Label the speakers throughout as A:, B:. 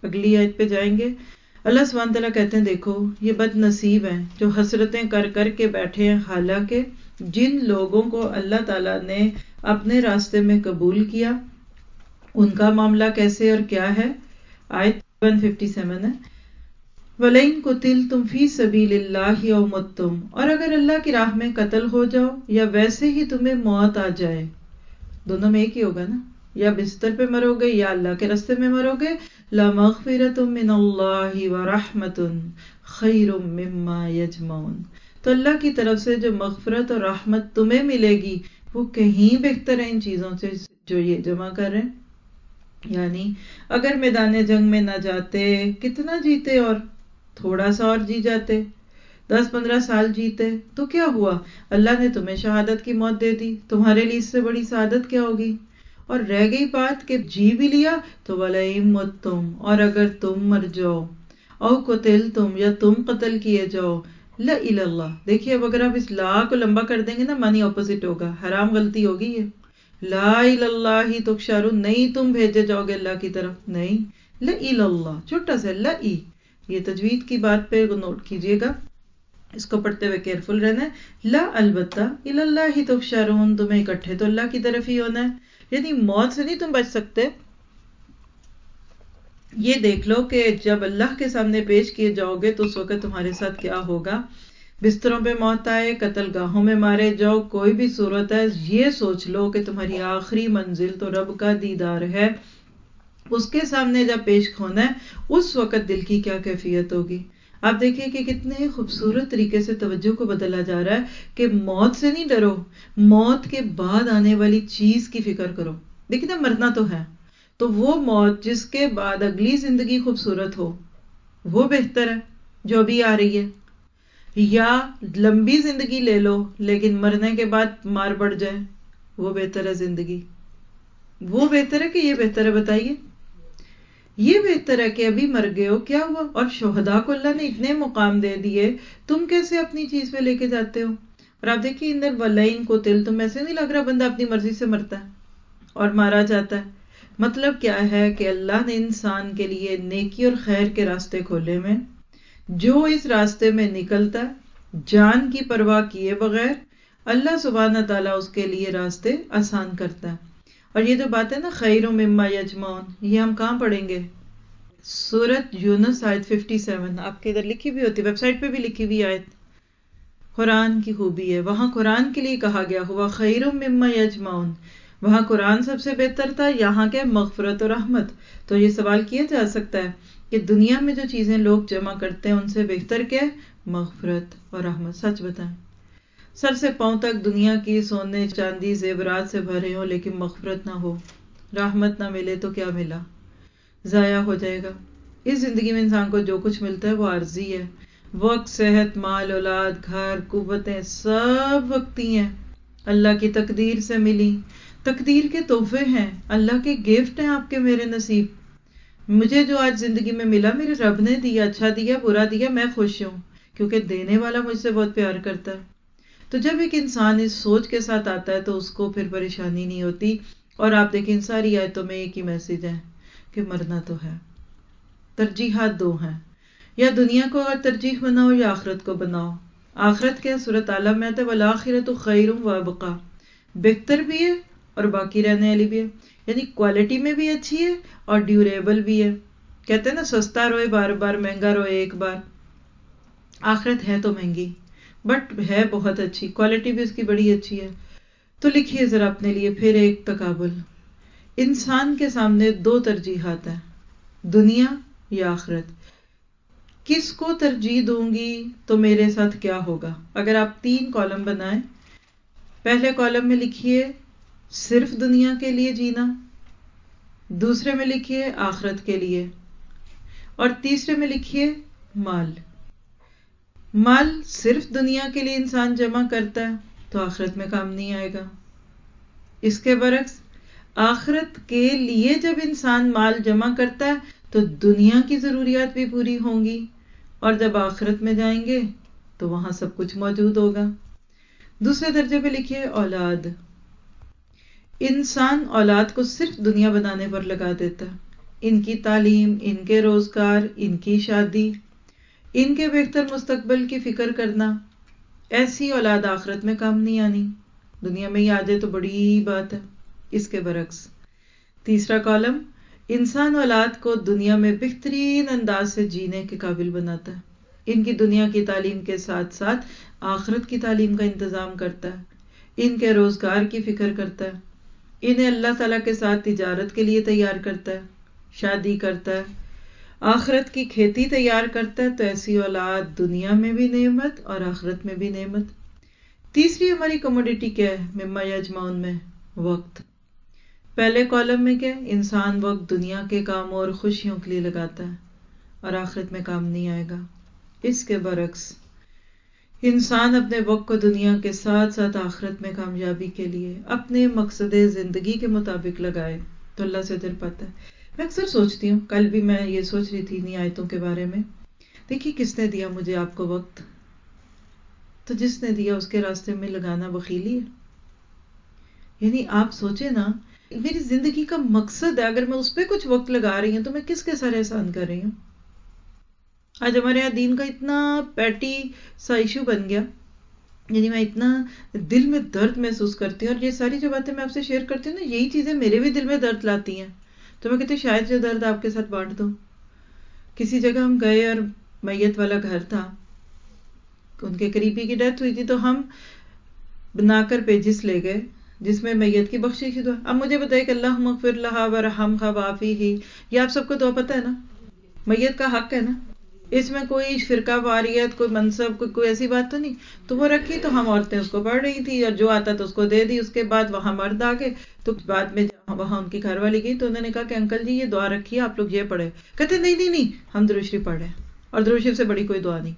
A: اگلی آیت پہ جائیں گے. اللہ سبحانہ تعالیٰ کہتے ہیں دیکھو یہ بد نصیب ہیں جو حسرتیں کر کر کے بیٹھے ہیں، حالانکہ جن لوگوں کو اللہ تعالیٰ نے اپنے راستے میں قبول کیا ان کا معاملہ کیسے اور کیا ہے. آیت 157 ہے. وَلَئِن قُتِلْتُمْ فِي سَبِيلِ اللَّهِ أَوْ مُتُّمْ، اور اگر اللہ کی راہ میں قتل ہو جاؤ یا ویسے ہی تمہیں موت آ جائے، دونوں میں ایک ہی ہوگا نا، یا بستر پہ مرو گے یا اللہ کے راستے میں مرو گے. لَمَغْفِرَةٌ مِّنَ اللَّهِ وَرَحْمَةٌ خَيْرٌ مِّمَّا يَجْمَعُونَ، تو اللہ کی طرف سے جو مغفرت اور رحمت تمہیں ملے گی وہ کہیں بہتر ہے ان چیزوں سے جو یہ جمع کر رہے ہیں. یعنی اگر میدان جنگ میں نہ جاتے، کتنا جیتے اور تھوڑا سا اور جی جاتے، 10-15 سال جیتے تو کیا ہوا؟ اللہ نے تمہیں شہادت کی موت دے دی، تمہارے لیے اس سے بڑی سعادت کیا ہوگی؟ اور رہ گئی بات کہ جی بھی لیا تو وَلَئِن مُتُّمْ، اور اگر تم مر جاؤ، او قتلتم، یا تم قتل کیے جاؤ، لَإِلَى اللَّهِ. دیکھیے اب اگر آپ اس لا کو لمبا کر دیں گے نا معنی اپوزٹ ہوگا، حرام غلطی ہوگی یہ. لا الى اللہ تحشرون، نہیں تم بھیجے جاؤ گے اللہ کی طرف، نہیں، لَإِلَى اللَّهِ، چھوٹا سا لئی. یہ تجوید کی بات پہ نوٹ کیجئے گا، اس کو پڑھتے ہوئے کیئرفل رہنا ہے. لا البتہ الی اللہ تحشرون، تمہیں اکٹھے تو اللہ کی طرف ہی ہونا ہے. یعنی موت سے نہیں تم بچ سکتے. یہ دیکھ لو کہ جب اللہ کے سامنے پیش کیے جاؤ گے تو اس وقت تمہارے ساتھ کیا ہوگا. بستروں پہ موت آئے، قتل گاہوں میں مارے جاؤ، کوئی بھی صورت ہے، یہ سوچ لو کہ تمہاری آخری منزل تو رب کا دیدار ہے. اس کے سامنے جب پیش ہونا ہے اس وقت دل کی کیا کیفیت ہوگی. آپ دیکھیں کہ کتنے خوبصورت طریقے سے توجہ کو بدلا جا رہا ہے کہ موت سے نہیں ڈرو، موت کے بعد آنے والی چیز کی فکر کرو. دیکھیں نا، مرنا تو ہے، تو وہ موت جس کے بعد اگلی زندگی خوبصورت ہو وہ بہتر ہے جو ابھی آ رہی ہے، یا لمبی زندگی لے لو لیکن مرنے کے بعد مار پڑ جائے، وہ بہتر ہے زندگی؟ وہ بہتر ہے کہ یہ بہتر ہے؟ بتائیے. یہ بہتر ہے کہ ابھی مر گئے ہو، کیا ہوا؟ اور شہداء کو اللہ نے اتنے مقام دے دیے، تم کیسے اپنی چیز پہ لے کے جاتے ہو؟ اور آپ دیکھیے اندر وَلَئِن قُتِلْتُمْ، ایسے نہیں لگ رہا بندہ اپنی مرضی سے مرتا ہے اور مارا جاتا ہے. مطلب کیا ہے کہ اللہ نے انسان کے لیے نیکی اور خیر کے راستے کھولے میں، جو اس راستے میں نکلتا ہے جان کی پرواہ کیے بغیر، اللہ سبحانہ تعالیٰ اس کے لیے راستے آسان کرتا ہے. اور یہ جو بات ہے نا خیر مما یجمعون، یہ ہم کہاں پڑھیں گے؟ سورۃ یونس آیت 57. آپ کے ادھر لکھی بھی ہوتی، ویب سائٹ پہ بھی لکھی ہوئی آیت. قرآن کی خوبی ہے، وہاں قرآن کے لیے کہا گیا ہوا خیر مما یجمعون، وہاں قرآن سب سے بہتر تھا، یہاں کے مغفرت اور رحمت. تو یہ سوال کیا جا سکتا ہے کہ دنیا میں جو چیزیں لوگ جمع کرتے ہیں ان سے بہتر کیا ہے؟ مغفرت اور رحمت. سچ بتائیں، سر سے پاؤں تک دنیا کی سونے چاندی زیورات سے بھرے ہوں لیکن مغفرت نہ ہو، رحمت نہ ملے تو کیا ملا؟ ضائع ہو جائے گا. اس زندگی میں انسان کو جو کچھ ملتا ہے وہ عارضی ہے. وقت، صحت، مال، اولاد، گھر، قوتیں سب وقتی ہیں، اللہ کی تقدیر سے ملی. تقدیر کے تحفے ہیں، اللہ کے گفٹ ہیں آپ کے میرے نصیب. مجھے جو آج زندگی میں ملا میرے رب نے دیا، اچھا دیا برا دیا، میں خوش ہوں کیونکہ دینے والا مجھ سے بہت پیار کرتا ہے. تو جب ایک انسان اس سوچ کے ساتھ آتا ہے تو اس کو پھر پریشانی نہیں ہوتی. اور آپ دیکھیں ساری آیتوں میں ایک ہی میسج ہے کہ مرنا تو ہے. ترجیحات دو ہیں، یا دنیا کو اگر ترجیح بناؤ یا آخرت کو بناؤ. آخرت کیا؟ سورۃ اعلیٰ میں آتا ہے وَالْآخِرَةُ خَيْرٌ وَأَبْقَىٰ، بہتر بھی ہے اور باقی رہنے والی بھی ہے. یعنی کوالٹی میں بھی اچھی ہے اور ڈیوریبل بھی ہے. کہتے ہیں نا سستا روئے بار بار، مہنگا روئے ایک بار. آخرت ہے تو مہنگی بٹ ہے بہت اچھی، کوالٹی بھی اس کی بڑی اچھی ہے. تو لکھیے ذرا اپنے لیے پھر ایک تقابل. انسان کے سامنے دو ترجیحات ہیں، دنیا یا آخرت. کس کو ترجیح دوں گی تو میرے ساتھ کیا ہوگا؟ اگر آپ 3 کالم بنائیں، پہلے کالم میں لکھیے صرف دنیا کے لیے جینا، دوسرے میں لکھیے آخرت کے لیے، اور تیسرے میں لکھیے مال. مال صرف دنیا کے لیے انسان جمع کرتا ہے تو آخرت میں کام نہیں آئے گا. اس کے برعکس آخرت کے لیے جب انسان مال جمع کرتا ہے تو دنیا کی ضروریات بھی پوری ہوں گی، اور جب آخرت میں جائیں گے تو وہاں سب کچھ موجود ہوگا. دوسرے درجے پہ لکھیے اولاد. انسان اولاد کو صرف دنیا بنانے پر لگا دیتا ہے، ان کی تعلیم، ان کے روزگار، ان کی شادی، ان کے بہتر مستقبل کی فکر کرنا، ایسی اولاد آخرت میں کام نہیں آنی، دنیا میں ہی آ جائے تو بڑی بات ہے۔ اس کے برعکس تیسرا کالم انسان اولاد کو دنیا میں بہترین انداز سے جینے کے قابل بناتا ہے، ان کی دنیا کی تعلیم کے ساتھ ساتھ آخرت کی تعلیم کا انتظام کرتا ہے، ان کے روزگار کی فکر کرتا ہے، انہیں اللہ تعالیٰ کے ساتھ تجارت کے لیے تیار کرتا ہے، شادی کرتا ہے، آخرت کی کھیتی تیار کرتا ہے۔ تو ایسی اولاد دنیا میں بھی نعمت اور آخرت میں بھی نعمت۔ تیسری ہماری کموڈیٹی کیا ہے مما یجمعون میں؟ وقت۔ پہلے کالم میں کیا ہے؟ انسان وقت دنیا کے کاموں اور خوشیوں کے لیے لگاتا ہے اور آخرت میں کام نہیں آئے گا۔ اس کے برعکس انسان اپنے وقت کو دنیا کے ساتھ ساتھ آخرت میں کامیابی کے لیے اپنے مقصد زندگی کے مطابق لگائے تو اللہ سے دل پاتا ہے۔ میں اکثر سوچتی ہوں، کل بھی میں یہ سوچ رہی تھی انہی آیتوں کے بارے میں، دیکھیے کس نے دیا مجھے آپ کو وقت؟ تو جس نے دیا اس کے راستے میں لگانا بخیلی ہے۔ یعنی آپ سوچیں نا، میری زندگی کا مقصد ہے، اگر میں اس پہ کچھ وقت لگا رہی ہوں تو میں کس کے سارے احسان کر رہی ہوں؟ آج ہمارے یہاں دین کا اتنا پیٹی سا ایشو بن گیا، یعنی میں اتنا دل میں درد محسوس کرتی ہوں، اور یہ ساری جو باتیں میں آپ سے شیئر کرتی ہوں نا، یہی چیزیں میرے بھی دل میں درد لاتی ہیں، تو میں کہتی ہوں شاید جو درد آپ کے ساتھ بانٹ دوں۔ کسی جگہ ہم گئے اور میت والا گھر تھا، ان کے قریبی کی ڈیتھ ہوئی تھی، تو ہم بنا کر پیجز لے گئے جس میں میت کی بخشش کی دعا۔ اب مجھے بتائیے کہ اللہم اغفر لہا ورحمھا وعافیہ، یہ آپ سب کو دعا پتہ ہے نا، میت کا حق ہے نا، اس میں کوئی فرقہ واریت، کوئی منصب، کوئی ایسی بات تو نہیں۔ تو وہ رکھی تو ہم عورتیں اس کو پڑھ رہی تھی، اور جو آتا تو اس کو دے دی۔ اس کے بعد وہاں مرد آ گئے، تو بعد میں وہاں ان کی گھر والی گئی تو انہوں نے کہا کہ انکل جی یہ دعا رکھی ہے، آپ لوگ یہ پڑھے۔ کہتے نہیں ہم درود شریف پڑھ رہے ہیں، اور درود شریف سے بڑی کوئی دعا نہیں۔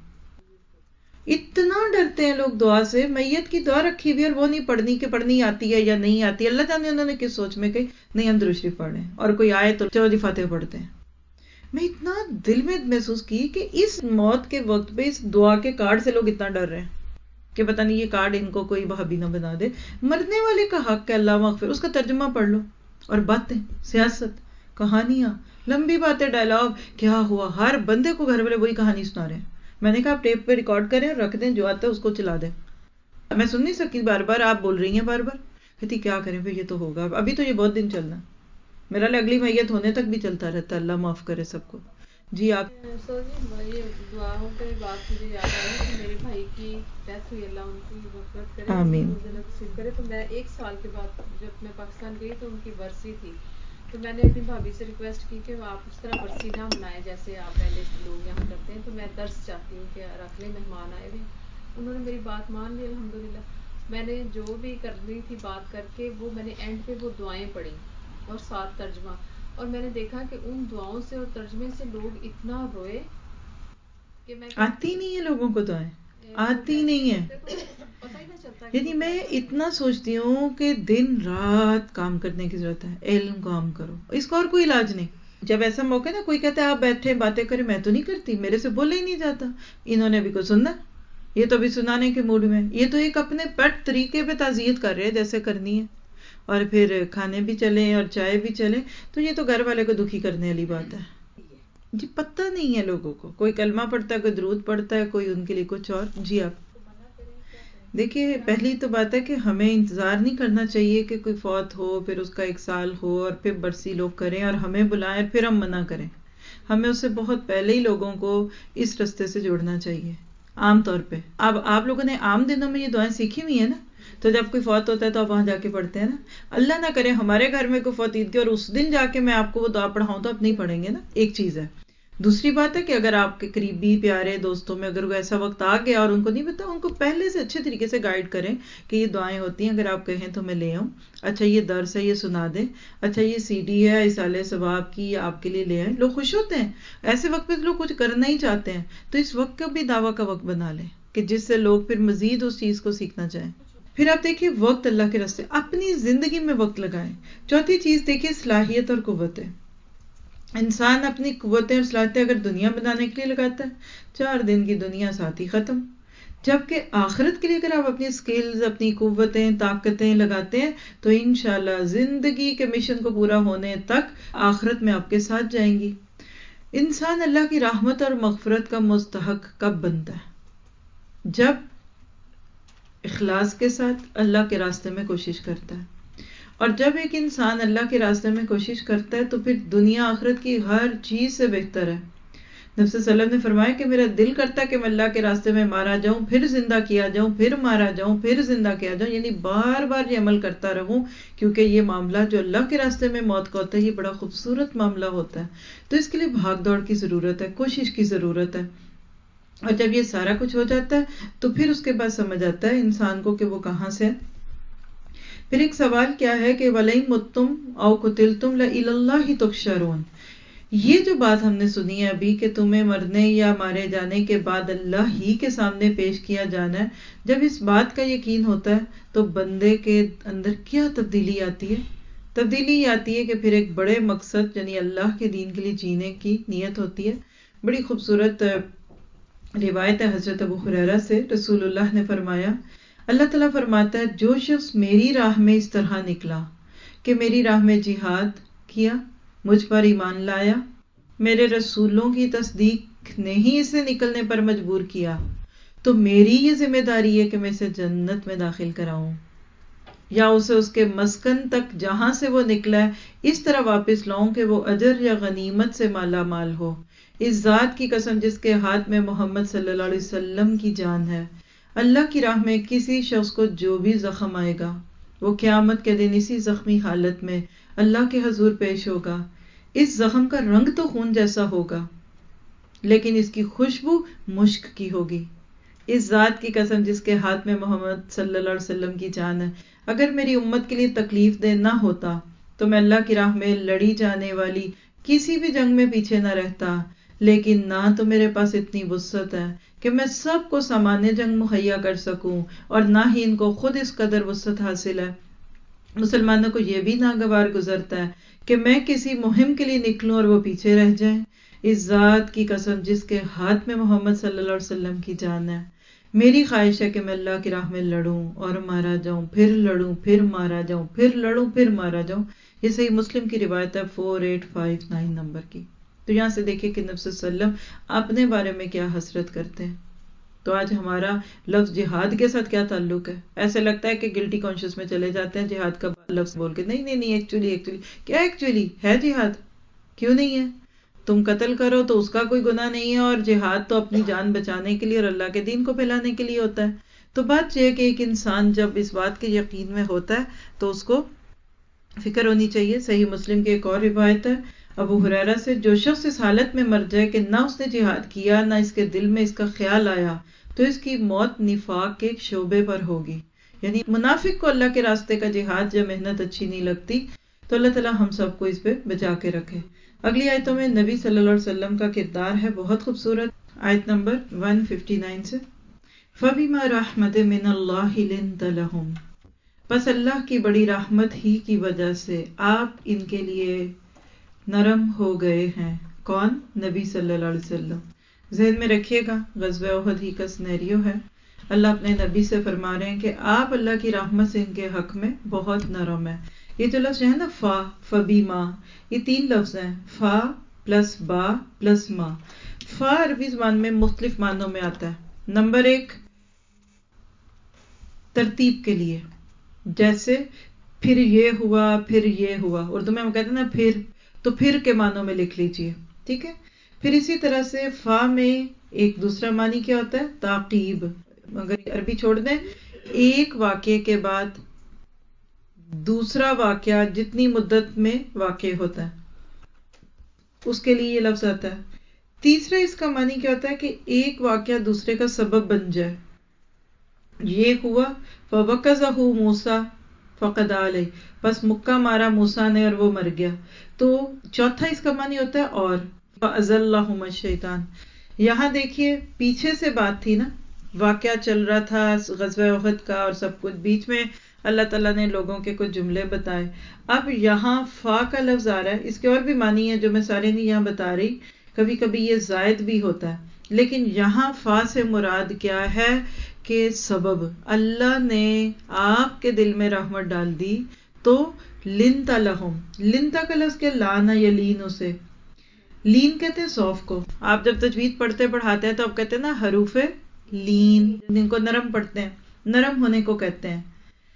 A: اتنا ڈرتے ہیں لوگ دعا سے، میت کی دعا رکھی ہوئی اور وہ نہیں پڑھنی کہ پڑھنی آتی ہے یا نہیں آتی، اللہ جانے انہوں نے کس سوچ میں کہی نہیں ہم درود شریف پڑھ رہے ہیں، اور کوئی آئے تو چلو فاتحہ پڑھتے ہیں۔ میں اتنا دل میں محسوس کی کہ اس موت کے وقت پہ اس دعا کے کارڈ سے لوگ اتنا ڈر رہے ہیں کہ پتہ نہیں یہ کارڈ ان کو کوئی وہابی نہ بنا دے۔ مرنے والے کا حق ہے اللہ مغفر، اس کا ترجمہ پڑھ لو، اور باتیں، سیاست، کہانیاں، لمبی باتیں، ڈائلاگ، کیا ہوا، ہر بندے کو گھر والے وہی کہانی سنا رہے ہیں۔ میں نے کہا آپ ٹیپ پہ ریکارڈ کریں اور رکھ دیں، جو آتا ہے اس کو چلا دیں، میں سن نہیں سکتی بار بار آپ بول رہی ہیں بار بار۔ کہتی کیا کریں پھر، یہ تو ہوگا ابھی، تو یہ بہت دن چلنا، میرا اگلی میت ہونے تک بھی چلتا رہتا، اللہ معاف کرے سب کو۔ جی آپ
B: سر جی، یہ دعاؤں پہ بات مجھے یاد آئی کہ میرے بھائی کی ڈیتھ ہوئی، اللہ ان کی مغفرت کرے،
A: آمین۔
B: جنت نصیب کرے۔ تو میں 1 سال کے بعد جب میں پاکستان گئی تو ان کی برسی تھی، تو میں نے اپنی بھابھی سے ریکویسٹ کی کہ آپ اس طرح برسی نہ منائیں جیسے آپ پہلے لوگ یہاں کرتے ہیں، تو میں درس چاہتی ہوں کہ رکھ لیں، مہمان آئے ہوئے۔ انہوں نے میری بات مان لی الحمدللہ۔ میں نے جو بھی کرنی تھی بات کر کے، وہ میں نے اینڈ پہ وہ دعائیں پڑھی اور ساتھ ترجمہ، اور میں نے دیکھا کہ ان دعاؤں سے اور ترجمے سے لوگ اتنا روئے کہ میں
A: آتی نہیں ہے لوگوں کو دعائیں، آتی نہیں ہے۔
B: پتہ ہی نہ چلتا۔
A: یعنی میں اتنا سوچتی ہوں کہ دن رات کام کرنے کی ضرورت ہے، علم کام کرو، اس کا اور کوئی علاج نہیں۔ جب ایسا موقع نا کوئی کہتا ہے آپ بیٹھے باتیں کریں، میں تو نہیں کرتی، میرے سے بولا ہی نہیں جاتا، انہوں نے ابھی کو سننا، یہ تو ابھی سنانے کے موڈ میں، یہ تو ایک اپنے پیٹ طریقے پہ تعزیت کر رہے ہیں جیسے کرنی ہے، اور پھر کھانے بھی چلیں اور چائے بھی چلیں، تو یہ تو گھر والے کو دکھی کرنے والی بات ہے۔ جی پتہ نہیں ہے لوگوں کو، کوئی کلمہ پڑھتا ہے، کوئی درود پڑھتا ہے، کوئی ان کے لیے کچھ اور۔ جی آپ دیکھیے، پہلی تو بات ہے کہ ہمیں انتظار نہیں کرنا چاہیے کہ کوئی فوت ہو، پھر اس کا 1 سال ہو اور پھر برسی لوگ کریں اور ہمیں بلائیں پھر ہم منع کریں۔ ہمیں اس سے بہت پہلے ہی لوگوں کو اس رستے سے جوڑنا چاہیے عام طور پہ۔ اب آپ لوگوں نے عام دنوں میں یہ دعائیں سیکھی ہوئی ہیں نا، تو جب کوئی فوت ہوتا ہے تو آپ وہاں جا کے پڑھتے ہیں نا۔ اللہ نہ کرے ہمارے گھر میں کوئی فوت عید کی اور اس دن جا کے میں آپ کو وہ دعا پڑھاؤں تو آپ نہیں پڑھیں گے نا، ایک چیز ہے۔ دوسری بات ہے کہ اگر آپ کے قریبی پیارے دوستوں میں اگر کوئی ایسا وقت آ گیا اور ان کو نہیں پتا، ان کو پہلے سے اچھے طریقے سے گائیڈ کریں کہ یہ دعائیں ہوتی ہیں، اگر آپ کہیں تو میں لے آؤں، اچھا یہ درس ہے یہ سنا دیں، اچھا یہ CD ہے اصالہ ثواب کی آپ کے لیے لے آئیں۔ لوگ خوش ہوتے ہیں ایسے وقت پہ، لوگ کچھ کرنا ہی چاہتے ہیں، تو اس وقت کا بھی دعویٰ کا وقت بنا لیں کہ جس سے لوگ پھر مزید اس چیز کو سیکھنا چاہیں۔ پھر آپ دیکھیے وقت اللہ کے راستے، اپنی زندگی میں وقت لگائیں۔ چوتھی چیز دیکھیے صلاحیت اور قوتیں۔ انسان اپنی قوتیں اور صلاحیتیں اگر دنیا بنانے کے لیے لگاتا ہے، 4 دن کی دنیا ساتھ ہی ختم۔ جبکہ آخرت کے لیے اگر آپ اپنی سکلز، اپنی قوتیں، طاقتیں لگاتے ہیں تو انشاءاللہ زندگی کے مشن کو پورا ہونے تک آخرت میں آپ کے ساتھ جائیں گی۔ انسان اللہ کی رحمت اور مغفرت کا مستحق کب بنتا ہے؟ جب اخلاص کے ساتھ اللہ کے راستے میں کوشش کرتا ہے۔ اور جب ایک انسان اللہ کے راستے میں کوشش کرتا ہے تو پھر دنیا آخرت کی ہر چیز سے بہتر ہے۔ نبی صلی اللہ علیہ وسلم نے فرمایا کہ میرا دل کرتا ہے کہ میں اللہ کے راستے میں مارا جاؤں، پھر زندہ کیا جاؤں، پھر مارا جاؤں، پھر زندہ کیا جاؤں، یعنی بار بار یہ عمل کرتا رہوں، کیونکہ یہ معاملہ جو اللہ کے راستے میں موت کا ہوتا ہے یہ بڑا خوبصورت معاملہ ہوتا ہے۔ تو اس کے لیے بھاگ دوڑ کی ضرورت ہے، کوشش کی ضرورت ہے۔ اور جب یہ سارا کچھ ہو جاتا ہے تو پھر اس کے بعد سمجھ آتا ہے انسان کو کہ وہ کہاں سے ہے۔ پھر ایک سوال کیا ہے کہ وَلَئِن مُتُّمْ أَوْ قُتِلْتُمْ لَإِلَى اللَّهِ تُحْشَرُونَ، یہ جو بات ہم نے سنی ہے ابھی کہ تمہیں مرنے یا مارے جانے کے بعد اللہ ہی کے سامنے پیش کیا جانا ہے، جب اس بات کا یقین ہوتا ہے تو بندے کے اندر کیا تبدیلی آتی ہے؟ تبدیلی یہ آتی ہے کہ پھر ایک بڑے مقصد یعنی اللہ کے دین کے لیے جینے کی نیت ہوتی ہے۔ بڑی خوبصورت روایت ہے حضرت ابو ہریرہ سے، رسول اللہ نے فرمایا، اللہ تعالیٰ فرماتا ہے جو شخص میری راہ میں اس طرح نکلا کہ میری راہ میں جہاد کیا، مجھ پر ایمان لایا، میرے رسولوں کی تصدیق نے ہی اسے نکلنے پر مجبور کیا، تو میری یہ ذمہ داری ہے کہ میں اسے جنت میں داخل کراؤں، یا اسے اس کے مسکن تک جہاں سے وہ نکلا ہے اس طرح واپس لاؤں کہ وہ اجر یا غنیمت سے مالا مال ہو۔ اس ذات کی قسم جس کے ہاتھ میں محمد صلی اللہ علیہ وسلم کی جان ہے، اللہ کی راہ میں کسی شخص کو جو بھی زخم آئے گا وہ قیامت کے دن اسی زخمی حالت میں اللہ کے حضور پیش ہوگا۔ اس زخم کا رنگ تو خون جیسا ہوگا لیکن اس کی خوشبو مشک کی ہوگی۔ اس ذات کی قسم جس کے ہاتھ میں محمد صلی اللہ علیہ وسلم کی جان ہے، اگر میری امت کے لیے تکلیف دہ نہ ہوتا تو میں اللہ کی راہ میں لڑی جانے والی کسی بھی جنگ میں پیچھے نہ رہتا، لیکن نہ تو میرے پاس اتنی وسعت ہے کہ میں سب کو سامان جنگ مہیا کر سکوں، اور نہ ہی ان کو خود اس قدر وسعت حاصل ہے۔ مسلمانوں کو یہ بھی ناگوار گزرتا ہے کہ میں کسی مہم کے لیے نکلوں اور وہ پیچھے رہ جائیں۔ اس ذات کی قسم جس کے ہاتھ میں محمد صلی اللہ علیہ وسلم کی جان ہے، میری خواہش ہے کہ میں اللہ کی راہ میں لڑوں اور مارا جاؤں، پھر لڑوں، پھر مارا جاؤں، پھر لڑوں، پھر مارا جاؤں۔ یہ صحیح مسلم کی روایت ہے 4859 نمبر کی۔ تو یہاں سے دیکھیں کہ نبی صلی اللہ علیہ وسلم اپنے بارے میں کیا حسرت کرتے ہیں۔ تو آج ہمارا لفظ جہاد کے ساتھ کیا تعلق ہے؟ ایسے لگتا ہے کہ گلٹی کانشیس میں چلے جاتے ہیں جہاد کا لفظ بول کے۔ نہیں، ایکچولی کیا ایکچولی ہے جہاد؟ کیوں نہیں ہے؟ تم قتل کرو تو اس کا کوئی گناہ نہیں ہے، اور جہاد تو اپنی جان بچانے کے لیے اور اللہ کے دین کو پھیلانے کے لیے ہوتا ہے۔ تو بات یہ ہے کہ ایک انسان جب اس بات کے یقین میں ہوتا ہے تو اس کو فکر ہونی چاہیے۔ صحیح مسلم کی ایک اور روایت ہے ابو ہریرہ سے، جو شخص اس حالت میں مر جائے کہ نہ اس نے جہاد کیا نہ اس کے دل میں اس کا خیال آیا، تو اس کی موت نفاق کے ایک شعبے پر ہوگی۔ یعنی منافق کو اللہ کے راستے کا جہاد یا محنت اچھی نہیں لگتی۔ تو اللہ تعالیٰ ہم سب کو اس پہ بچا کے رکھے۔ اگلی آیتوں میں نبی صلی اللہ علیہ وسلم کا کردار ہے بہت خوبصورت۔ آیت نمبر 159 سے، فَبِمَا رَحْمَةٍ مِّنَ اللَّهِ لِنتَ لَهُمْ، بس اللہ کی بڑی رحمت ہی کی وجہ سے آپ ان کے لیے نرم ہو گئے ہیں۔ کون؟ نبی صلی اللہ علیہ وسلم۔ ذہن میں رکھیے گا غزوہ احد ہی کا سینیریو ہے۔ اللہ اپنے نبی سے فرما رہے ہیں کہ آپ اللہ کی رحمت سے ان کے حق میں بہت نرم ہے۔ یہ جو لفظ ہے نا فبیما، یہ 3 لفظ ہیں، فا پلس با پلس ما۔ فا عربی زبان میں مختلف معنوں میں آتا ہے۔ نمبر 1 ترتیب کے لیے، جیسے پھر یہ ہوا، پھر یہ ہوا، اردو میں ہم کہتے ہیں نا پھر، تو پھر کے معنوں میں لکھ لیجئے، ٹھیک ہے۔ پھر اسی طرح سے فا میں ایک دوسرا معنی کیا ہوتا ہے؟ تعقیب۔ اگر عربی چھوڑ دیں، ایک واقعے کے بعد دوسرا واقعہ جتنی مدت میں واقع ہوتا ہے اس کے لیے یہ لفظ آتا ہے۔ تیسرا اس کا معنی کیا ہوتا ہے کہ ایک واقعہ دوسرے کا سبب بن جائے۔ یہ ہوا فَوَقَذَهُ مُوسَىٰ فَقَضَىٰ عَلَيْهِ، بس مکہ مارا موسیٰ نے اور وہ مر گیا۔ تو چوتھا اس کا معنی ہوتا ہے اور فَأَزَلَّهُمَ الشَّيْطَانُ۔ یہاں دیکھیے پیچھے سے بات تھی نا، واقعہ چل رہا تھا غزوہ احد کا اور سب کچھ، بیچ میں اللہ تعالیٰ نے لوگوں کے کچھ جملے بتائے۔ اب یہاں فا کا لفظ آ رہا ہے، اس کے اور بھی معنی ہے جو میں سارے نہیں یہاں بتا رہی، کبھی کبھی یہ زائد بھی ہوتا ہے، لیکن یہاں فا سے مراد کیا ہے کے سبب اللہ نے آپ کے دل میں رحمت ڈال دی تو لنتا لہم، لنتا کا لفظ کے لانا یا لین، اسے لین کہتے ہیں سوف کو. آپ جب تجوید پڑھتے پڑھاتے ہیں تو آپ کہتے ہیں نا حروف لین، جن کو نرم پڑھتے ہیں، نرم ہونے کو کہتے ہیں.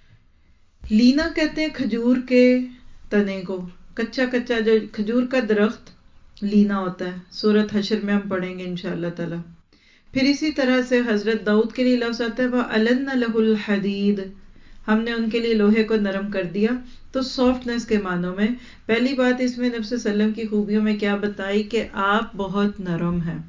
A: لینا کہتے ہیں کھجور کے تنے کو، کچا کچا جو کھجور کا درخت لینا ہوتا ہے. سورۃ حشر میں ہم پڑھیں گے انشاءاللہ تعالی. پھر اسی طرح سے حضرت داؤد کے لیے لفظ آتا ہے وَأَلَنَّ لَهُ الْحَدِيدِ، ہم نے ان کے لیے لوہے کو نرم کر دیا. تو سافٹنس کے معنوں میں پہلی بات اس میں نبی صلی اللہ علیہ وسلم کی خوبیوں میں کیا بتائی کہ آپ بہت نرم ہیں.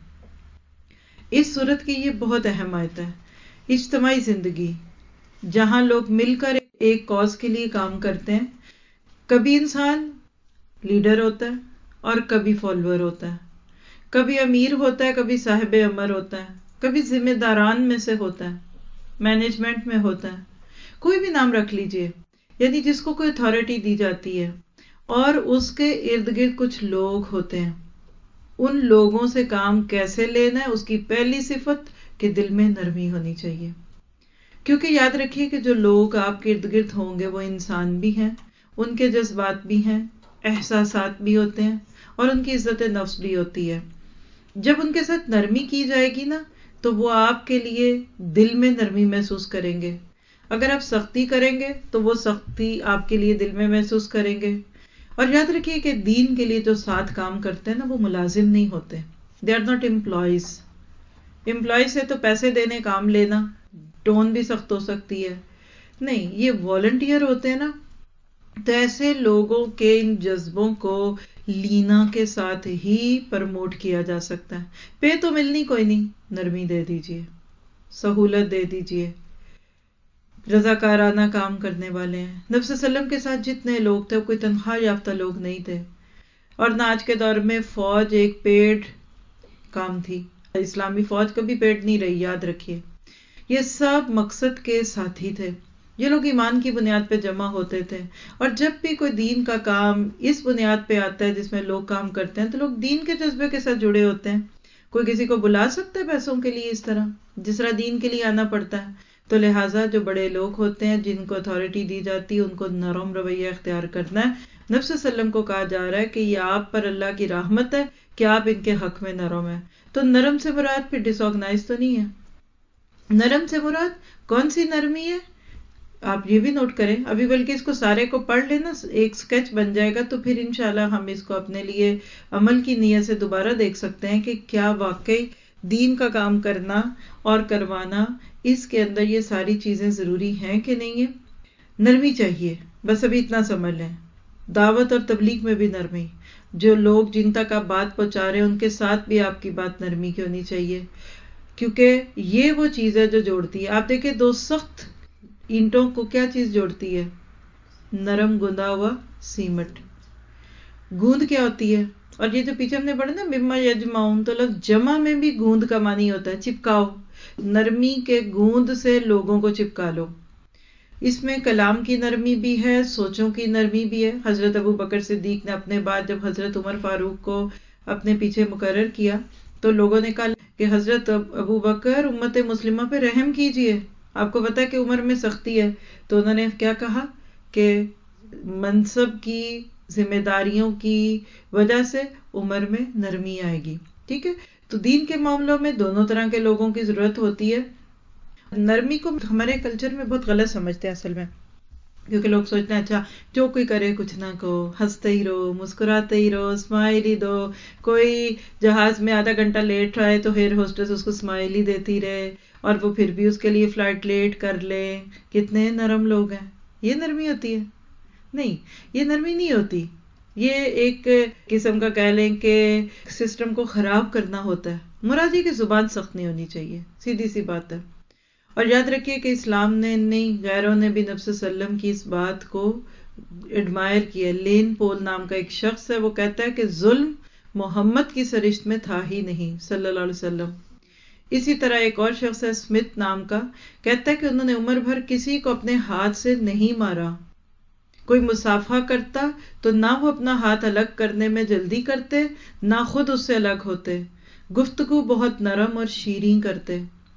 A: اس صورت کی یہ بہت اہم آیت ہے. اجتماعی زندگی جہاں لوگ مل کر ایک کاز کے لیے کام کرتے ہیں، کبھی انسان لیڈر ہوتا ہے اور کبھی فالوور ہوتا ہے، کبھی امیر ہوتا ہے، کبھی صاحب امر ہوتا ہے، کبھی ذمہ داران میں سے ہوتا ہے، مینجمنٹ میں ہوتا ہے، کوئی بھی نام رکھ لیجئے. یعنی جس کو کوئی اتھارٹی دی جاتی ہے اور اس کے ارد گرد کچھ لوگ ہوتے ہیں. ان لوگوں سے کام کیسے لینا ہے، اس کی پہلی صفت کہ دل میں نرمی ہونی چاہیے. کیونکہ یاد رکھیے کہ جو لوگ آپ کے ارد گرد ہوں گے وہ انسان بھی ہیں، ان کے جذبات بھی ہیں، احساسات بھی ہوتے ہیں اور ان کی عزت نفس بھی ہوتی ہے. جب ان کے ساتھ نرمی کی جائے گی نا تو وہ آپ کے لیے دل میں نرمی محسوس کریں گے. اگر آپ سختی کریں گے تو وہ سختی آپ کے لیے دل میں محسوس کریں گے. اور یاد رکھیے کہ دین کے لیے جو ساتھ کام کرتے ہیں نا وہ ملازم نہیں ہوتے. They are not employees. Employees سے تو پیسے دینے کام لینا، ٹون بھی سخت ہو سکتی ہے. نہیں، یہ والنٹیئر ہوتے ہیں نا. تو ایسے لوگوں کے ان جذبوں کو لینا کے ساتھ ہی پرموٹ کیا جا سکتا ہے. پے تو ملنی کوئی نہیں، نرمی دے دیجئے، سہولت دے دیجئے. رضاکارانہ کام کرنے والے ہیں. نبی صلی اللہ علیہ وسلم کے ساتھ جتنے لوگ تھے وہ کوئی تنخواہ یافتہ لوگ نہیں تھے، اور نہ آج کے دور میں فوج ایک پیڈ کام تھی. اسلامی فوج کبھی پیڈ نہیں رہی، یاد رکھیے. یہ سب مقصد کے ساتھی تھے. یہ لوگ ایمان کی بنیاد پہ جمع ہوتے تھے، اور جب بھی کوئی دین کا کام اس بنیاد پہ آتا ہے جس میں لوگ کام کرتے ہیں تو لوگ دین کے جذبے کے ساتھ جڑے ہوتے ہیں. کوئی کسی کو بلا سکتا ہے پیسوں کے لیے اس طرح جس طرح دین کے لیے آنا پڑتا ہے. تو لہٰذا جو بڑے لوگ ہوتے ہیں جن کو اتھارٹی دی جاتی ہے ان کو نرم رویہ اختیار کرنا ہے. نبی صلی اللہ علیہ وسلم کو کہا جا رہا ہے کہ یہ آپ پر اللہ کی رحمت ہے کہ آپ ان کے حق میں نرم ہیں. تو نرم سے مراد پھر ڈس آرگنائز تو نہیں ہے. نرم سے مراد کون سی نرمی ہے آپ یہ بھی نوٹ کریں. ابھی بلکہ اس کو سارے کو پڑھ لینا، ایک سکیچ بن جائے گا، تو پھر انشاءاللہ ہم اس کو اپنے لیے عمل کی نیت سے دوبارہ دیکھ سکتے ہیں کہ کیا واقعی دین کا کام کرنا اور کروانا، اس کے اندر یہ ساری چیزیں ضروری ہیں کہ نہیں ہے. نرمی چاہیے، بس ابھی اتنا سمجھ لیں. دعوت اور تبلیغ میں بھی نرمی. جو لوگ جن تک آپ بات پہنچا رہے ہیں ان کے ساتھ بھی آپ کی بات نرمی کی ہونی چاہیے، کیونکہ یہ وہ چیز ہے جو جوڑتی ہے. آپ دیکھیں دو سخت اینٹوں کو کیا چیز جوڑتی ہے؟ نرم گوندا ہوا سیمٹ. گوند کیا ہوتی ہے؟ اور یہ جو پیچھے ہم نے پڑھا نا مما یجمعون، تو لفظ جمع میں بھی گوند کا معنی ہوتا ہے چپکاؤ. نرمی کے گوند سے لوگوں کو چپکا لو. اس میں کلام کی نرمی بھی ہے، سوچوں کی نرمی بھی ہے. حضرت ابو بکر صدیق نے اپنے بعد جب حضرت عمر فاروق کو اپنے پیچھے مقرر کیا تو لوگوں نے کہا کہ حضرت ابو بکر امت مسلمہ پہ رحم کیجئے، آپ کو پتا ہے کہ عمر میں سختی ہے. تو انہوں نے کیا کہا کہ منصب کی ذمہ داریوں کی وجہ سے عمر میں نرمی آئے گی. ٹھیک ہے، تو دین کے معاملوں میں دونوں طرح کے لوگوں کی ضرورت ہوتی ہے. نرمی کو ہمارے کلچر میں بہت غلط سمجھتے ہیں اصل میں، کیونکہ لوگ سوچتے ہیں اچھا جو کوئی کرے کچھ نہ کہو، ہنستے ہی رہو، مسکراتے ہی رہو، اسمائل ہی دو. کوئی جہاز میں آدھا گھنٹہ لیٹ رہا ہے تو ایئر ہوسٹس اس کو اسمائل ہی دیتی رہے اور وہ پھر بھی اس کے لیے فلائٹ لیٹ کر لے. کتنے نرم لوگ ہیں. یہ نرمی ہوتی ہے؟ نہیں، یہ نرمی نہیں ہوتی. یہ ایک قسم کا کہہ لیں کہ سسٹم کو خراب کرنا ہوتا ہے. مرادی کی زبان سخت نہیں ہونی چاہیے، سیدھی سی بات ہے. اور یاد رکھیے کہ اسلام نے نہیں، غیروں نے بھی نبی صلی اللہ علیہ وسلم کی اس بات کو ایڈمائر کیا. لین پول نام کا ایک شخص ہے، وہ کہتا ہے کہ ظلم محمد کی سرشت میں تھا ہی نہیں صلی اللہ علیہ وسلم. اسی طرح ایک اور شخص ہے اسمتھ نام کا، کہتا ہے کہ انہوں نے عمر بھر کسی کو اپنے ہاتھ سے نہیں مارا. کوئی مصافحہ کرتا تو نہ وہ اپنا ہاتھ الگ کرنے میں جلدی کرتے، نہ خود اس سے الگ ہوتے. گفتگو بہت نرم اور شیریں کرتے.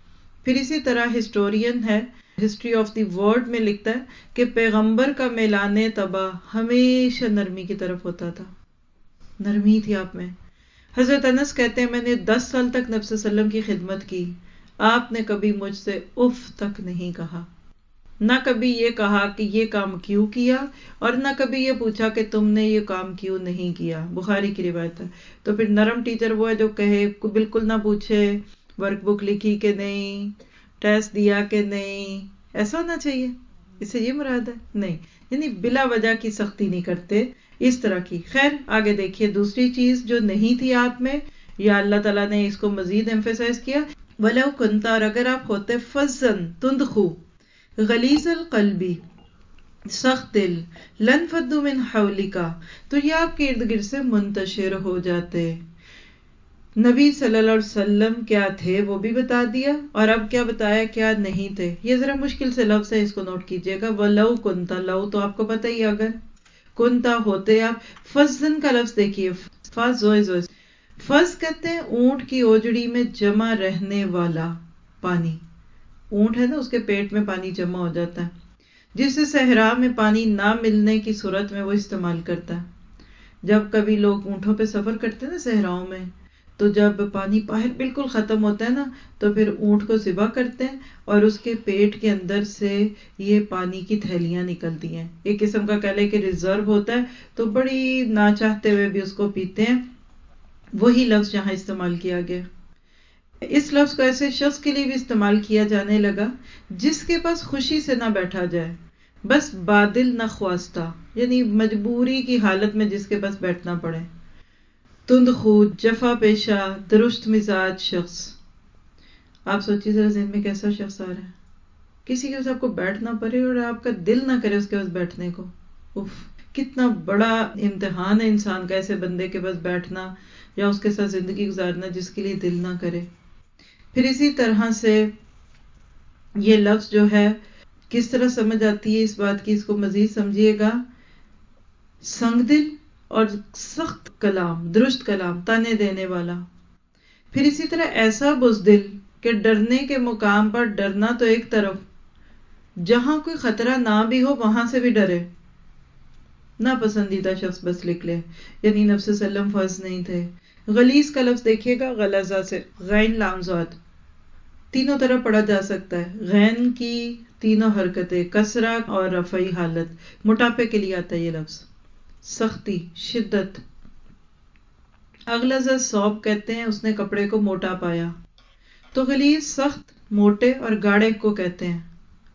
A: پھر اسی طرح ہسٹورین ہے، ہسٹری آف دی ورلڈ میں لکھتا ہے کہ پیغمبر کا میلان طبع ہمیشہ نرمی کی طرف ہوتا تھا، نرمی تھی آپ میں. حضرت انس کہتے ہیں میں نے 10 سال تک نبی صلی اللہ علیہ وسلم کی خدمت کی، آپ نے کبھی مجھ سے اف تک نہیں کہا، نہ کبھی یہ کہا کہ یہ کام کیوں کیا، اور نہ کبھی یہ پوچھا کہ تم نے یہ کام کیوں نہیں کیا. بخاری کی روایت ہے. تو پھر نرم ٹیچر وہ ہے جو کہے، بالکل نہ پوچھے ورک بک لکھی کہ نہیں، ٹیسٹ دیا کہ نہیں، ایسا ہونا چاہیے. اس سے یہ مراد ہے نہیں، یعنی بلا وجہ کی سختی نہیں کرتے اس طرح کی. خیر آگے دیکھیے دوسری چیز جو نہیں تھی آپ میں، یا اللہ تعالیٰ نے اس کو مزید ایمفیسائز کیا، وَلَوْ كُنْتَ، اور اگر آپ ہوتے فَظًّا تُنْدْخُ غلیظ القلبی، سخت دل، لن فدوا من حولک، تو یہ آپ کے ارد گرد سے منتشر ہو جاتے. نبی صلی اللہ علیہ وسلم کیا تھے وہ بھی بتا دیا، اور اب کیا بتایا کیا نہیں تھے. یہ ذرا مشکل سے لفظ ہے، اس کو نوٹ کیجئے گا. وَلَوْ كُنْتَ، لو تو آپ کو پتہ ہی، اگر کنتا ہوتے آپ. فَظًّا کا لفظ دیکھیے، فض کہتے ہیں اونٹ کی اوجڑی میں جمع رہنے والا پانی. اونٹ ہے نا، اس کے پیٹ میں پانی جمع ہو جاتا ہے، جس سے صحرا میں پانی نہ ملنے کی صورت میں وہ استعمال کرتا ہے. جب کبھی لوگ اونٹوں پہ سفر کرتے ہیں نا صحراؤں میں، تو جب پانی باہر بالکل ختم ہوتا ہے نا، تو پھر اونٹ کو ذبح کرتے ہیں اور اس کے پیٹ کے اندر سے یہ پانی کی تھیلیاں نکلتی ہیں. ایک قسم کا کہہ لے کہ ریزرو ہوتا ہے، تو بڑی نہ چاہتے ہوئے بھی اس کو پیتے ہیں. وہی لفظ یہاں استعمال کیا گیا. اس لفظ کو ایسے شخص کے لیے بھی استعمال کیا جانے لگا جس کے پاس خوشی سے نہ بیٹھا جائے، بس بادل نہ خواستہ، یعنی مجبوری کی حالت میں جس کے پاس بیٹھنا پڑے. تندخو، جفا پیشہ، درست مزاج شخص. آپ سوچیے ذرا ذہن میں کیسا شخص آ رہا ہے، کسی کے پاس آپ کو بیٹھنا پڑے اور آپ کا دل نہ کرے اس کے پاس بیٹھنے کو. اف، کتنا بڑا امتحان ہے انسان کا، ایسے بندے کے پاس بیٹھنا یا اس کے ساتھ زندگی گزارنا جس کے لیے دل نہ کرے. پھر اسی طرح سے یہ لفظ جو ہے کس طرح سمجھ آتی ہے اس بات کی، اس کو مزید سمجھیے گا. سنگ دل اور سخت کلام، درست کلام، تانے دینے والا. پھر اسی طرح ایسا بزدل کہ ڈرنے کے مقام پر ڈرنا تو ایک طرف، جہاں کوئی خطرہ نہ بھی ہو وہاں سے بھی ڈرے. ناپسندیدہ شخص بس لکھ لے، یعنی نبی صلی اللہ علیہ وسلم فرض نہیں تھے. غلیظ کا لفظ دیکھیے گا، غلظہ سے، غین لام زاد، تینوں طرح پڑھا جا سکتا ہے. غین کی تینوں حرکتیں، کسرہ اور رفعی حالت، موٹاپے کے لیے آتا ہے یہ لفظ. سختی، شدت. اغلظ صوب کہتے ہیں اس نے کپڑے کو موٹا پایا. تو غلیظ سخت، موٹے اور گاڑے کو کہتے ہیں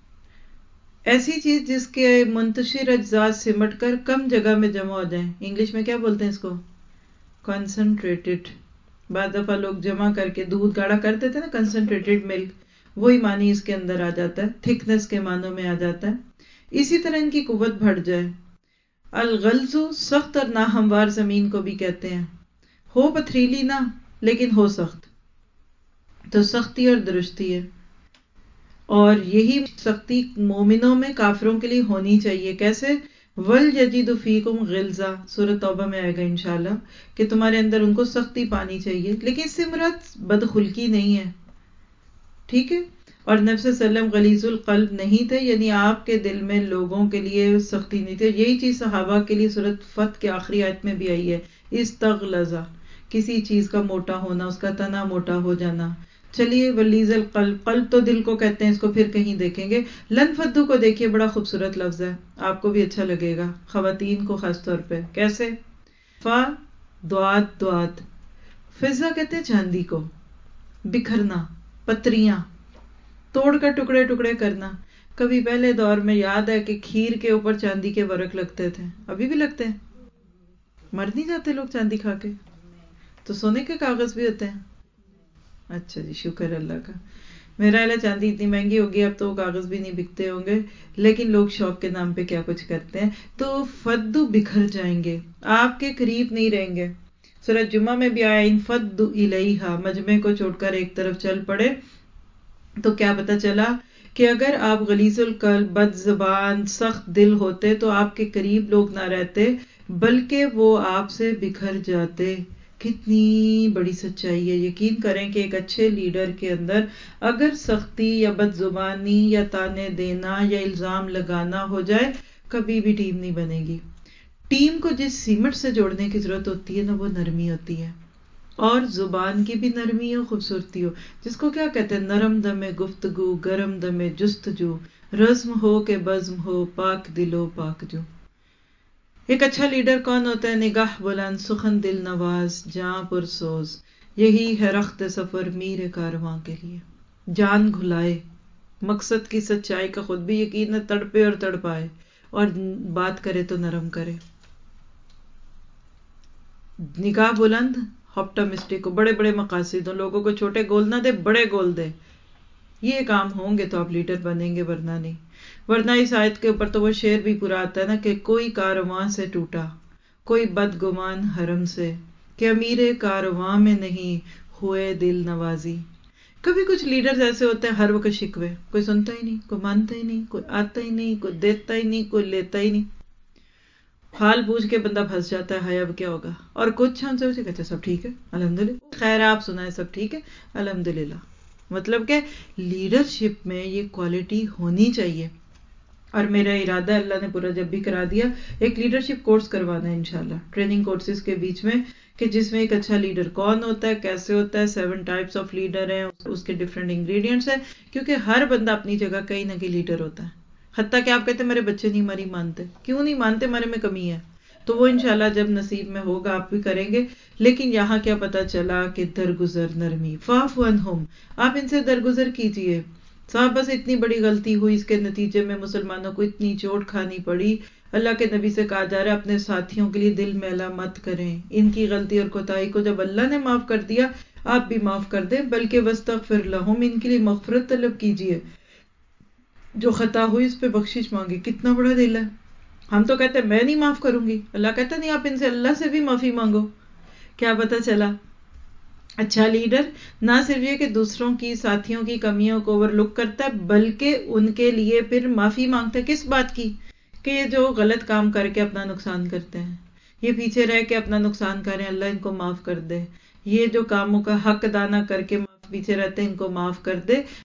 A: ایسی چیز جس کے منتشر اجزاء سمٹ کر کم جگہ میں جمع ہو جائیں. انگلش میں کیا بولتے ہیں اس کو؟ کنسنٹریٹڈ. بعض دفعہ لوگ جمع کر کے دودھ گاڑھا کر دیتے ہیں نا، کنسنٹریٹڈ ملک، وہی معنی اس کے اندر آ جاتا ہے، تھکنس کے معنوں میں آ جاتا ہے. اسی طرح ان کی قوت بڑھ جائے. الغلظ سخت اور ناہموار زمین کو بھی کہتے ہیں، ہو پتھریلی نہ لیکن ہو سخت. تو سختی اور درستی ہے، اور یہی سختی مومنوں میں کافروں کے لیے ہونی چاہیے. کیسے؟ وَلْيَجِدُ فِيكُمْ غِلْظَةً، سورۃ توبہ میں آئے گا انشاءاللہ کہ تمہارے اندر ان کو سختی پانی چاہیے، لیکن اس سے مراد بدخلقی نہیں ہے، ٹھیک ہے. اور نبی صلی اللہ علیہ وسلم غلیظ القلب نہیں تھے، یعنی آپ کے دل میں لوگوں کے لیے سختی نہیں تھی. یہی چیز صحابہ کے لیے سورۃ فتح کے آخری آیت میں بھی آئی ہے، استغلظ، کسی چیز کا موٹا ہونا، اس کا تنا موٹا ہو جانا. چلیے غلیظ القلب، قلب تو دل کو کہتے ہیں، اس کو پھر کہیں دیکھیں گے. لن فدو کو دیکھیے، بڑا خوبصورت لفظ ہے، آپ کو بھی اچھا لگے گا، خواتین کو خاص طور پہ. کیسے؟ فا دوات دوات، فضہ کہتے ہیں چاندی کو، بکھرنا، پتریاں توڑ کر ٹکڑے ٹکڑے کرنا. کبھی پہلے دور میں یاد ہے کہ کھیر کے اوپر چاندی کے ورق لگتے تھے، ابھی بھی لگتے ہیں. مر نہیں جاتے لوگ چاندی کھا کے؟ تو سونے کے کاغذ بھی ہوتے ہیں. اچھا جی، شکر اللہ کا. میرا اعلیٰ چاندی اتنی مہنگی ہوگی اب تو وہ کاغذ بھی نہیں بکتے ہوں گے، لیکن لوگ شوق کے نام پہ کیا کچھ کرتے ہیں. تو فدو بکھر جائیں گے، آپ کے قریب نہیں رہیں گے. سورۃ جمعہ میں بھی آیا انفدوا الیہا، مجمع کو چھوڑ کر ایک طرف چل پڑے. تو کیا پتا چلا کہ اگر آپ غلیظ القلب، بد زبان، سخت دل ہوتے تو آپ کے قریب لوگ نہ رہتے بلکہ وہ آپ سے بکھر جاتے. کتنی بڑی سچائی ہے. یقین کریں کہ ایک اچھے لیڈر کے اندر اگر سختی یا بد زبانی یا تانے دینا یا الزام لگانا ہو جائے کبھی بھی ٹیم نہیں بنے گی. ٹیم کو جس سیمٹ سے جوڑنے کی ضرورت ہوتی ہے نا وہ نرمی ہوتی ہے, اور زبان کی بھی نرمی ہو, خوبصورتی ہو, جس کو کیا کہتے ہیں نرم دم گفتگو, گرم دم جستجو, رزم ہو کہ بزم ہو, پاک دلو پاک جو. ایک اچھا لیڈر کون ہوتا ہے؟ نگاہ بلند, سخن دل نواز, جاں پرسوز, یہی ہے رخت سفر میر کارواں کے لیے. جان گھلائے, مقصد کی سچائی کا خود بھی یقین ہے, تڑپے اور تڑپائے, اور بات کرے تو نرم کرے. نگاہ بلند, آپٹمسٹک ہو, بڑے بڑے مقاصد ہوں, لوگوں کو چھوٹے گول نہ دے, بڑے گول دے. یہ کام ہوں گے تو آپ لیڈر بنیں گے, ورنہ نہیں. ورنہ اس آیت کے اوپر تو وہ شعر بھی پورا آتا ہے نا کہ کوئی کارواں سے ٹوٹا, کوئی بدگمان حرم سے, کہ امیر کارواں میں نہیں ہوئے دل نوازی. کبھی کچھ لیڈرز ایسے ہوتے ہیں ہر وقت شکوے, کوئی سنتا ہی نہیں, کوئی مانتا ہی نہیں, کوئی آتا ہی نہیں, کوئی دیتا ہی نہیں, کوئی لیتا ہی نہیں. حال پوچھ کے بندہ پھنس جاتا ہے, ہائے اب کیا ہوگا. اور کچھ ہم سے کہتے ہیں سب ٹھیک ہے الحمدللہ, خیر آپ سنائیں سب ٹھیک ہے الحمدللہ. مطلب کہ لیڈرشپ میں یہ کوالٹی ہونی چاہیے. اور میرا ارادہ اللہ نے پورا جب بھی کرا دیا ایک لیڈرشپ کورس کروانا ہے انشاءاللہ, ٹریننگ کورسز کے بیچ میں, کہ جس میں ایک اچھا لیڈر کون ہوتا ہے, کیسے ہوتا ہے, 7 ٹائپس آف لیڈر ہیں, اس کے ڈفرینٹ انگریڈینٹس ہیں, کیونکہ ہر بندہ اپنی جگہ کہیں نہ کہیں لیڈر ہوتا ہے. حتیٰ کہ آپ کہتے ہیں میرے بچے نہیں ہماری مانتے, کیوں نہیں مانتے, ہمارے میں کمی ہے, تو وہ انشاءاللہ جب نصیب میں ہوگا آپ بھی کریں گے. لیکن یہاں کیا پتا چلا کہ درگزر نرمی, فاعف عنہم, آپ ان سے درگزر کیجئے. صاحب بس اتنی بڑی غلطی ہوئی, اس کے نتیجے میں مسلمانوں کو اتنی چوٹ کھانی پڑی. اللہ کے نبی سے کہا جا رہا ہے اپنے ساتھیوں کے لیے دل میلا مت کریں. ان کی غلطی اور کوتاہی کو جب اللہ نے معاف کر دیا آپ بھی معاف کر دیں, بلکہ واستغفر لہم, ان کے لیے مغفرت طلب کیجئے. جو خطا ہوئی اس پہ بخشش مانگے. کتنا بڑا دل ہے. ہم تو کہتے ہیں میں نہیں معاف کروں گی, اللہ کہتا نہیں آپ ان سے اللہ سے بھی معافی مانگو. کیا پتا چلا اچھا لیڈر نہ صرف یہ کہ دوسروں کی, ساتھیوں کی کمیوں کو اوور لک کرتا ہے, بلکہ ان کے لیے پھر معافی مانگتا ہے. کس بات کی؟ کہ یہ جو غلط کام کر کے اپنا نقصان کرتے ہیں, یہ پیچھے رہ کے اپنا نقصان کریں, اللہ ان کو معاف کر دے. یہ جو کاموں کا حق ادا نہ کر کے پیچھے رہتے ہیں ان کو معاف کر دے.